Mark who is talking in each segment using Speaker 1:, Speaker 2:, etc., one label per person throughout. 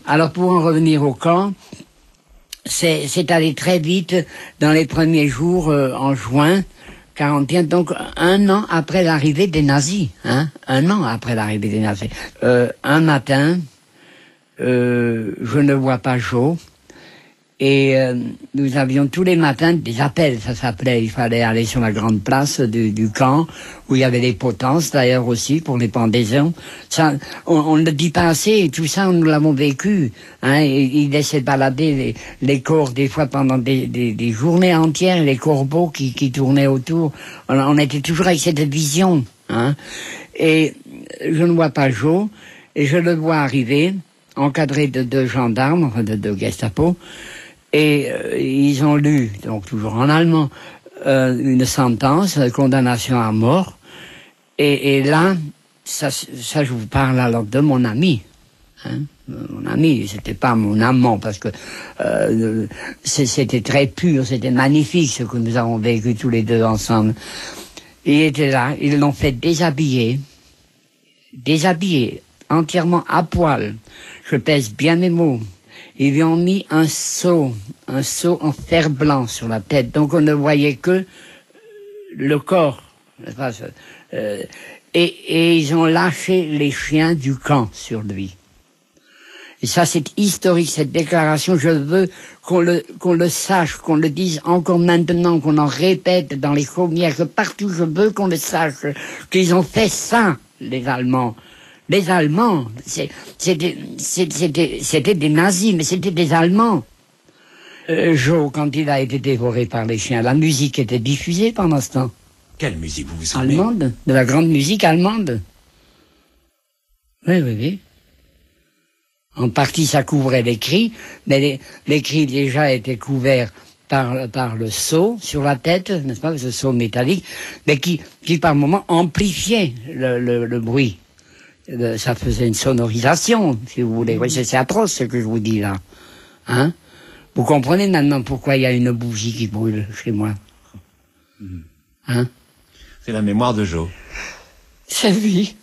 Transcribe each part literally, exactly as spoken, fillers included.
Speaker 1: Alors pour en revenir au camp, c'est, c'est allé très vite dans les premiers jours euh, en juin quarante et un, donc un an après l'arrivée des nazis, hein, un an après l'arrivée des nazis. Euh, un matin, euh, je ne vois pas Joe. Et euh, nous avions tous les matins des appels, ça s'appelait, il fallait aller sur la grande place du, du camp, où il y avait les potences d'ailleurs aussi pour les pendaisons. Ça, on, on ne le dit pas assez, et tout ça nous l'avons vécu. Hein, il laissait balader les, les corps des fois pendant des, des, des journées entières, les corbeaux qui, qui tournaient autour. On, on était toujours avec cette vision. Hein, et je ne vois pas Joe, et je le vois arriver, encadré de deux gendarmes, enfin de deux Gestapo. Et euh, ils ont lu, donc toujours en allemand, euh, une sentence, une condamnation à mort. Et, et là, ça, ça, je vous parle alors de mon ami. Hein, mon ami, c'était pas mon amant, parce que euh, c'était très pur, c'était magnifique ce que nous avons vécu tous les deux ensemble. Il était là, ils l'ont fait déshabiller, déshabiller, entièrement à poil. Je pèse bien mes mots. Ils lui ont mis un seau, un seau en fer blanc sur la tête, donc on ne voyait que le corps. Euh, et, et ils ont lâché les chiens du camp sur lui. Et ça, c'est historique, cette déclaration. Je veux qu'on le, qu'on le sache, qu'on le dise encore maintenant, qu'on en répète dans les chaumières, que partout je veux qu'on le sache, qu'ils ont fait ça, les Allemands. Les Allemands, c'était, c'était, c'était des nazis, mais c'était des Allemands. Euh, Joe, quand il a été dévoré par les chiens, la musique était diffusée pendant ce temps.
Speaker 2: Quelle musique, vous vous souvenez?
Speaker 1: Allemande, de la grande musique allemande. Oui, oui, oui. En partie, ça couvrait les cris, mais les, les cris déjà étaient couverts par, par le seau sur la tête, n'est-ce pas, ce seau métallique, mais qui, qui par moments amplifiait le, le, le bruit. Ça faisait une sonorisation, si vous voulez. Oui, c'est atroce ce que je vous dis là. Hein? Vous comprenez maintenant pourquoi il y a une bougie qui brûle chez moi? Hein?
Speaker 2: C'est la mémoire de Joe.
Speaker 1: C'est lui.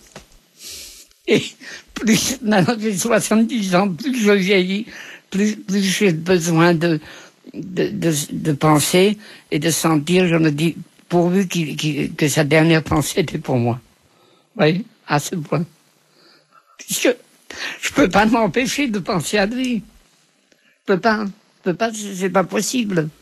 Speaker 1: Et plus, maintenant j'ai soixante-dix ans, plus je vieillis, plus, plus j'ai besoin de, de, de, de penser et de sentir. Je me dis, pourvu qu'il, qu'il, que sa dernière pensée était pour moi. Oui, à ce point. Puisque je peux pas m'empêcher de penser à lui. Je peux pas, je peux pas, c'est pas possible.